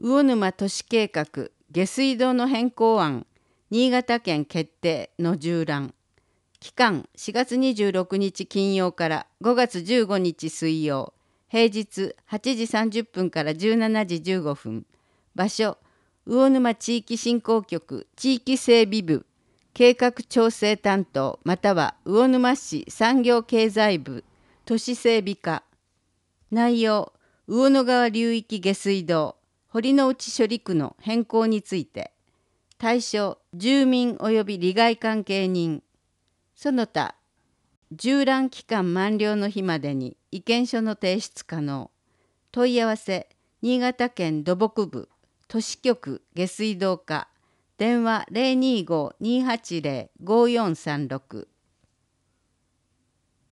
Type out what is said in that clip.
魚沼都市計画下水道の変更案新潟県決定の縦覧。期間4月26日金曜から5月15日水曜。平日8時30分から17時15分。場所魚沼地域振興局地域整備部計画調整担当または魚沼市産業経済部都市整備課。内容魚野川流域下水道堀之内処理区の変更について。対象住民及び利害関係人。その他縦覧期間満了の日までに意見書の提出可能。問い合わせ新潟県土木部都市局下水道課電話025-280-5436